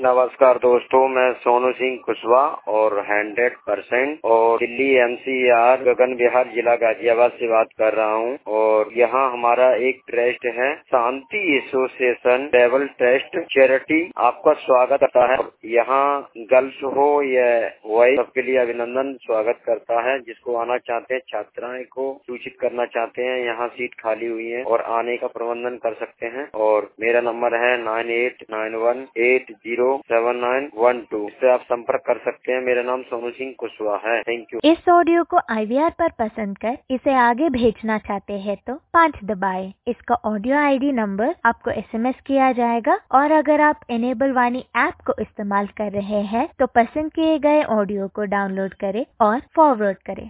नमस्कार दोस्तों, मैं सोनू सिंह कुशवाहा और 100% और दिल्ली एनसीआर गगन विहार जिला गाजियाबाद से बात कर रहा हूं। और यहाँ हमारा एक ट्रस्ट है, Shanti association travel trust charity, आपका स्वागत करता है। यहाँ गर्ल्स हो या बॉयज, सबके लिए अभिनंदन स्वागत करता है। जिसको आना चाहते हैं, छात्राएं को सूचित करना चाहते हैं, यहाँ सीट खाली हुई है और आने का प्रबंधन कर सकते हैं। और मेरा नंबर है 9891807912, इससे आप संपर्क कर सकते हैं। मेरा नाम सोनू सिंह कुशवाहा है। Thank you. इस ऑडियो को IVR पर पसंद कर इसे आगे भेजना चाहते हैं तो 5 दबाएं। इसका ऑडियो ID नंबर आपको SMS किया जाएगा। और अगर आप इनेबल वाणी ऐप को इस्तेमाल कर रहे हैं तो पसंद किए गए ऑडियो को डाउनलोड करें और फॉरवर्ड करें।